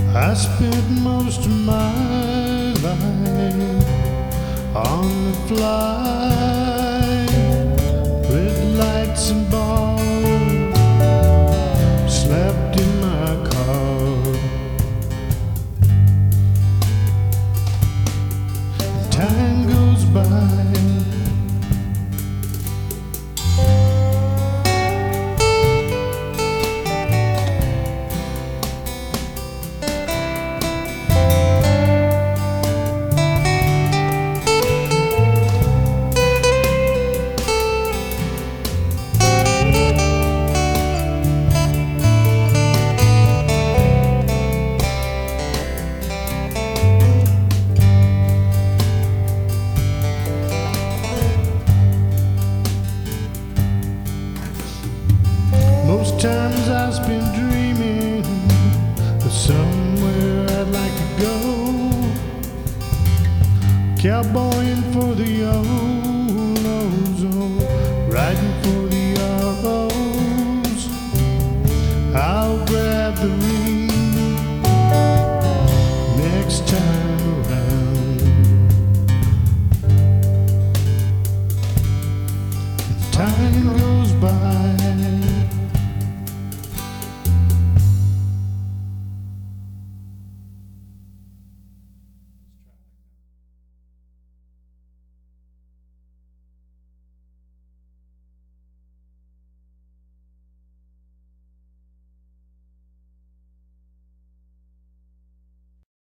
I spent most of my life on the fly, with lights and bars, slept in my car. Time goes by, most times I spend dreaming of somewhere I'd like to go, cowboying for the old ozone, riding for